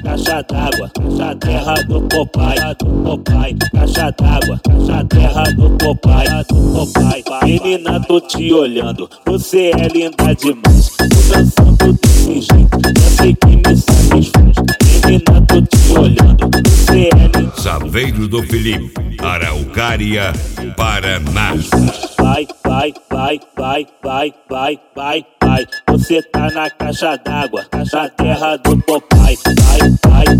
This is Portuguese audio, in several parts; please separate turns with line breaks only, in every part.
caixa d'água, caixa terra do Popeye, caixa d'água, caixa terra do Popeye, menina tô te olhando, você é linda demais, tô dançando desse jeito, já sei que me satisfaz, menina tô te olhando, você é linda.
Saveiro do Felipe, Araucária, Paraná.
Vai, você tá na caixa d'água, caixa terra do Popeye, vai,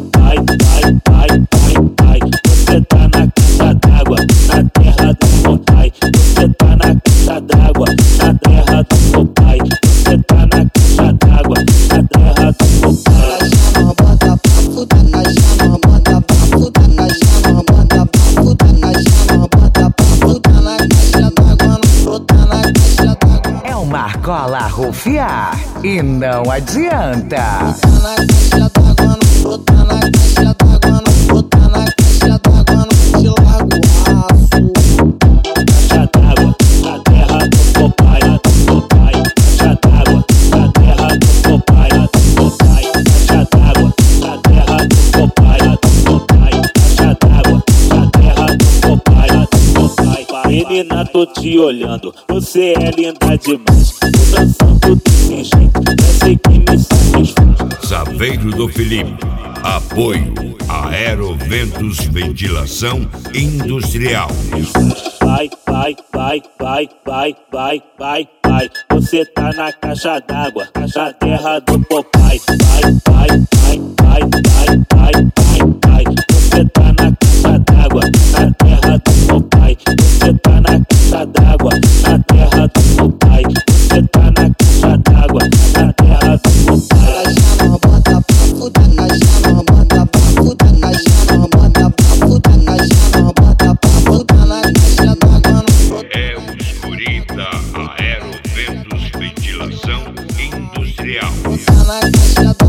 você tá na caixa d'água, na terra do Popeye, você tá na caixa d'água, na terra do Popeye, você tá na caixa d'água, na terra do Popeye.
Bota pra fuder na chama, bota pra fuder na chama, bota pra fuder na chama, bota pra fuder na caixa d'água, não brota na caixa d'água.
É uma argola rufiar e não adianta.
Na caixa d'água, não brota na caixa d'água, não brota na caixa d'água, não te largo o aço.
Caixa d'água, na terra do Popeye, caixa d'água, na terra do Popeye, caixa d'água, na terra do Popeye, caixa d'água, na terra do Popeye. Menina tô te olhando, você é linda demais, tô dançando desse jeito, já sei que me satisfaz.
Saveiro do Felipe, apoio Aeroventos Ventilação Industrial.
Vai, você tá na caixa d'água, caixa terra do Popeye, vai, você tá na caixa d'água, na terra do Popeye, você tá na caixa d'água, na terra do Popeye, você tá na caixa d'água, na terra do Popeye.
Bota pra fuder na chama, bota pra fuder na chama, bota pra fuder na chama, bota pra fuder na caixa d'água, não brota.
É o Escurita Aeroventos Ventilação Industrial.
Na caixa